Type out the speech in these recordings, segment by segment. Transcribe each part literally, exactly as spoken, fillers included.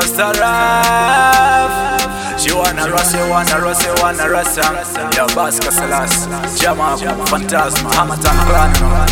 Sister Raf, she wanna rasta, wanna rasta, wanna rasta. Yeah, Baska Salas, Jama, Phantasma, Hamatan Clan.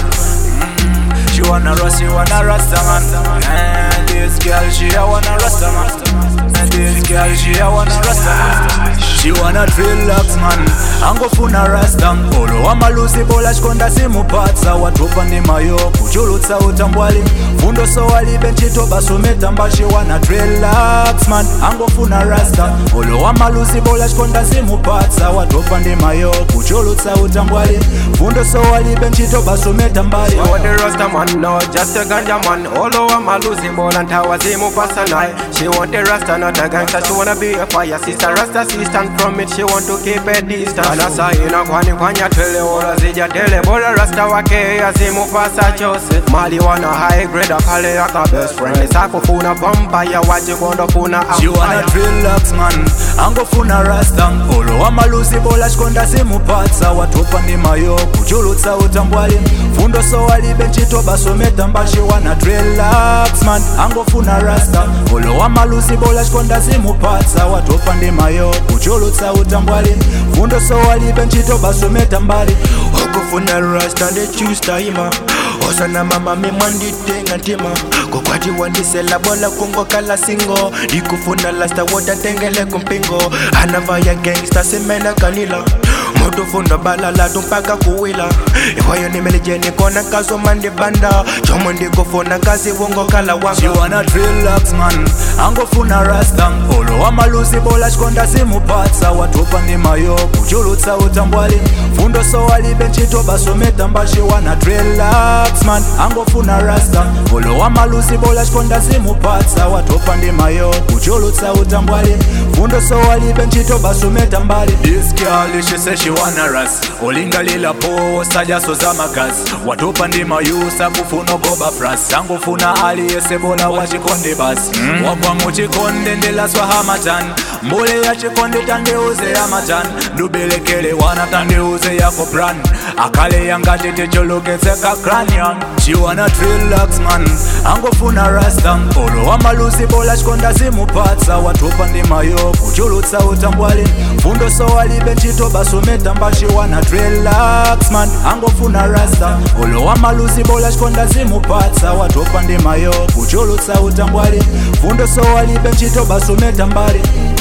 Mm, she wanna rasta, wanna rasta man. And this girl, she a wanna rasta man. And this girl, she a wanna rasta man. She wanna relax man, angofuna rasta. Olo amalusi bola chikonda simupatsa. Watopa ndi mayo kuchulutsa utambwali. Fundo so walibe nchito basumeta mba. She wanna relax man, angofuna rasta. Olo amalusi bola chikonda simupatsa. Watopa ndi mayo kuchulutsa utambwali. Fundo so walibe nchito basumeta mbali. She want the rasta man, no just a ganja man. Olo amalusi bola ntawa simupatsa naye. She want the rasta, not a gangster. She wanna be a fire sister, rasta sister. From it she want to keep a distance. Anasa ina kwani kwanya tele ola zija tele. Bola rasta wake ya simu pasa chose. Mali wana high grade akale yaka best friend. Isako funa vampire waji kondo funa ampire. She wanna relax man, angofuna rasta. Olo amalusi bola chikonda simupatsa. Watopa ndi mayo kuchulutsa utambwali. Fundo so walibe nchito basometa mba. She wanna relax man, angofuna rasta. Olo amalusi bola chikonda simupatsa. Watopa ndi mayo kuchulutsa utambwali. Fundo so walibe nchito basometa mbali. Okufuna rasta de choose time. Osana mama me manditenga ntima. Kokwati wandisela bola kungo kala singo. Ikufuna lasta wota tengele kumpingo. Anava ya gangsta semena kanila. Moto funda bala la tumpaka kuwila. Iwayo ni melijeni kona kazo mandi banda. Chomo ndiko funa kazi wongo kala wanga. She wanna relax man, angofuna rasta. Olo amalusi bola chikonda simupatsa. Watopa ndi mayo kuchulutsa utambwali. Fundo so walibe nchito basometa mba. She wanna relax man, angofuna rasta. Olo amalusi bola chikonda simupatsa. Watopa ndi mayo kuchulutsa utambwali. Fundo so walibe nchito basometa mbali. This girl she say she wanna rasta. Olinga lila po saja so za magazi. Watopa ndi mayo sakufuno goba fras. Angofuna ali yese bola wachikonde basi. mm. Wabwa muchikonde ndela swa hamatan. Mbole ya chikonde tandeuze ya matan. Nubelekele wana tandeuze yako brand. Akale yanga tete cholokeze ka kranian. She wanna relax man, angofuna rasta. Olo amalusi bola chikonda simupatsa. Watopa ndi mayo kuchulutsa utambwali. Fundo so walibe nchito basometa mba. She wanna relax man, angofuna rasta. Olo amalusi bola chikonda simupatsa. Watopa ndi mayo kuchulutsa utambwali. Fundo so walibe nchito basometa mbali.